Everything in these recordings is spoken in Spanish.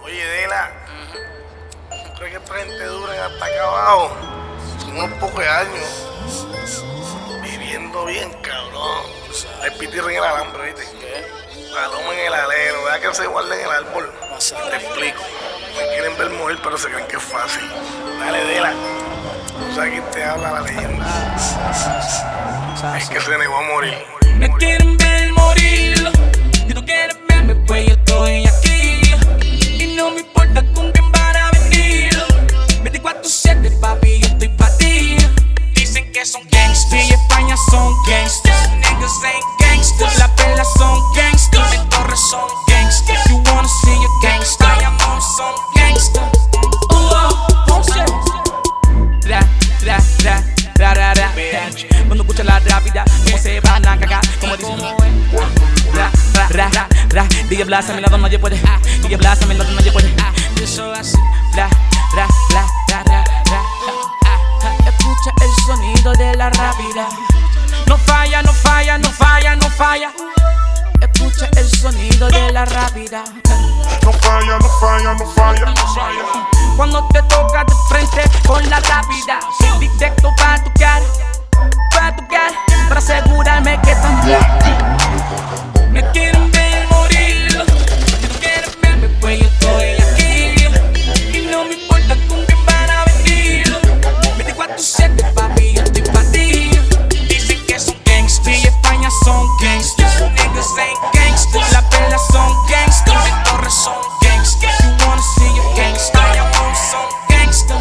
Oye, Dela, ¿tú crees que esta gente dura hasta acá abajo? Son unos pocos años viviendo bien, cabrón. Hay pitirri en el alambre, ¿viste? ¿Qué? Paloma en el alero, vea que se guarda en el árbol. Te explico. Me quieren ver morir, pero se creen que es fácil. Dale, Dela. O sea, aquí te habla la leyenda. Es que se negó a morir. Me quieren ver morir. Si tú quieres verme, pues yo estoy aquí. Y no me importa con quién van a venir. 24/7, papi, yo estoy pa' ti. Dicen que son gangsters y España son gangsters. Niggas ain't gangsters. Las pelas son gangsters. En Torres son gangsters. You wanna see a gangster. Bayamón son gangsters. Ponce. Ra, ra, ra, ra, ra, ra. Cuando escucha la rápida, como se van a cagar, como dicen. Ra, ra, ra, ra, ra. DJ Blas a mi lado nadie puede. DJ Blas a mi lado nadie puede. Eso así. Ra, ra, ra, ra, ra, ra. Escucha el sonido de la rápida. No falla, no falla, no falla, no falla. Escucha el sonido de la rápida. No falla, no falla, no falla, no falla. Cuando te toca de frente con la rápida, directo pa' tu cara, para asegurarme que están bien. Me quieren ver morir. Si tú quieres verme, pues yo estoy aquí. Y no me importa con quién van a venir. 24/7, papi, yo estoy pa' ti. Dicen que son gangsters y España son gangsters. Niggas ain't gangsters. Las pelas son gangsters. En Torres son gangsters. You wanna see a gangster. Bayamón son gangsters.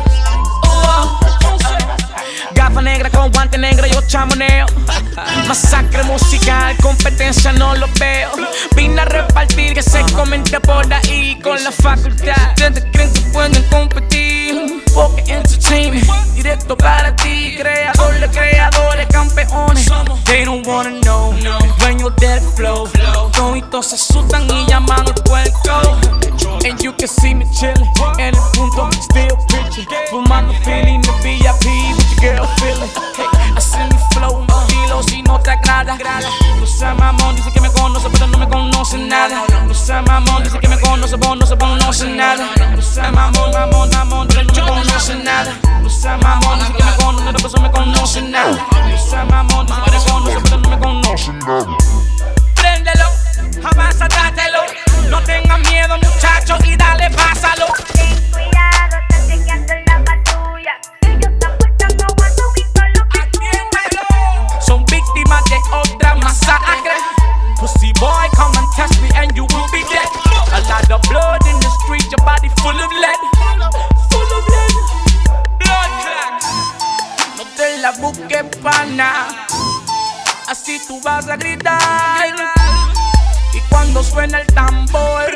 Gafa negra con guante negro, yo chamoneo. Masacre musical, competencia no lo veo. Vine a repartir que se comente por ahí con la facultad. Ustedes creen que pueden competir. Porque entertainment, directo para ti. Creador de creadores, campeones. They don't wanna know, dueños del flow. Toditos se asustan y llaman el puerco. And you can see me chillin' en el punto, still pitching. Fumando, feeling the VIP with your girl feeling. Hey, así mi flow, mi estilo, si no te agrada. No seas mamón, dice que me conoce, pero no me conoce nada. No seas mamón, dice que me conoce, pero no se conoce nada. No seas mamón, mamón, mamón, pero no me conoce nada. No seas mamón, dice que me conoce, pero no me conoce nada. No seas mamón, dice que me conoce, pero no me conoce nada. Préndelo, jamás atrátelo. No tengas miedo, muchacho, y dale, pásalo. Ten cuidado, están chequeando la patrulla. Ellos están portando a subir todo lo que Atiéndelo. Son víctimas de otra masacre. Pussy boy, come and test me and you will be dead. A lot of blood in the street, your body full of lead. Full of lead. Blood clots. No te la busques, pana. Así tú vas a gritar. Y cuando suena el tambor,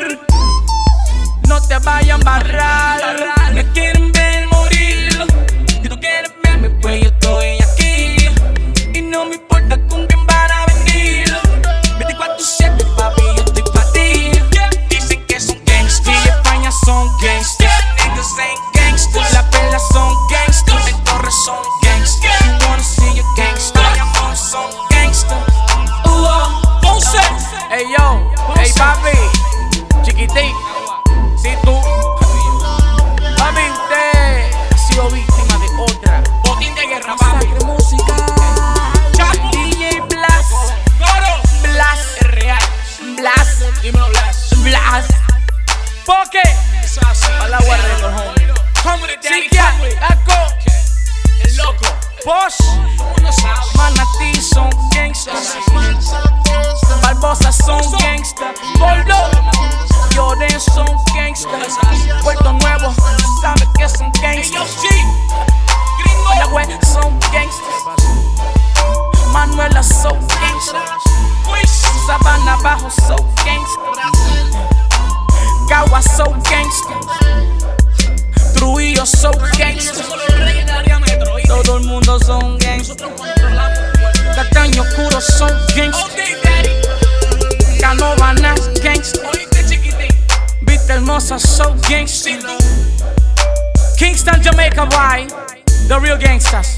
no te vayas a embarrar. Me quieren ver morir. Si tú quieres verme, pues yo estoy aquí. Y no me importa con quién van a venir. 24/7, papi, yo estoy pa' ti. Dicen que son gangsters y España son gangsters. Niggas ain't gangsters. Las pelas son gangsters. En Torres son gangsters. You wanna see a gangster. Bayamón son gangsters. Ponce. Hey yo, hey papi, chiquitín. Si tú, papi, usted ha sido víctima de otra botín de guerra, papi. Masacre musical. DJ Blas, Blas, es real. Blas, dímelo Blas, Blas. Porque a la guardia con homie. Chiquia, Aco, el loco, Bosch, Manatí son gangsters. Barbosa son gangsters. Boldo, Lloren son gangsters. Puerto Nuevo, sabes que son gangsters. Mayagüez son gangsters. Manuela son gangsters. Sabana Bajo son gangsters. Cagua son gangsters. Trujillo son gangsters. Todo el mundo son gangsters. Castaño Oscuro son gangsters. Canovanas gangsters. Vista Hermosa son gangsters. Kingston, Jamaica, why? The real gangsters.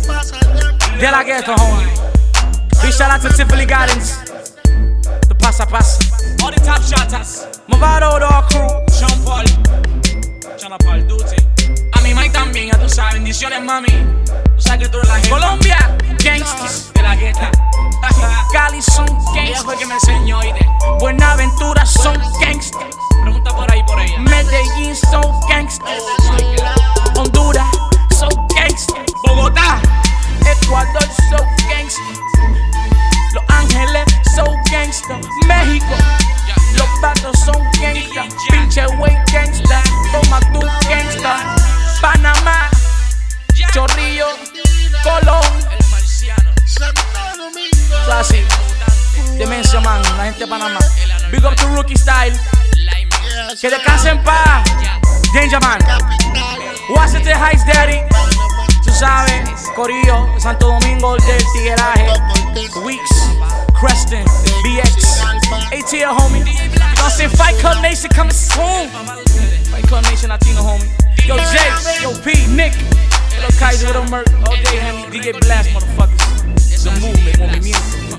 De la ghetto, homie. Big shout out to Tiffany Gardens. The Pasa Pasa. All the top shotters. Movado Dog Crew. Sean Paul. Chana Paul Duty. A mi Mike también, ya tú sabes. Bendiciones, mami. Tú sabes que tú eres la gente. Colombia, gangsters de la gueta. Cali son gangsters. Ella fue que me enseñó, ¿oíste? Buenaventura son gangsters. Pregunta por ahí, por ella. Medellín son gangsters. Honduras son gangsters. Bogotá, Ecuador son gangsters. Los Ángeles son gangsters. México, los Patos son gangsters. Pinche wey gangsta. Toma tu gangsta. Panamá, Chorrillo, Colón, el marciano. Classic, Demencia Man, la gente de Panamá. Big up to Rookie Style. Que descansen en paz. Danger Man. Washington Heights Daddy. Tú sabes, Corillo, Santo Domingo del Tigueraje. Weeks, Creston, BX, ATL homie. Don't say Fight Club Nation coming soon. Fight Club Nation Latino homie. Yo Jay, yo P, Nick, Little Kaiser, Little Merc, all day homie. DJ Blast motherfuckers. The movement, movimiento.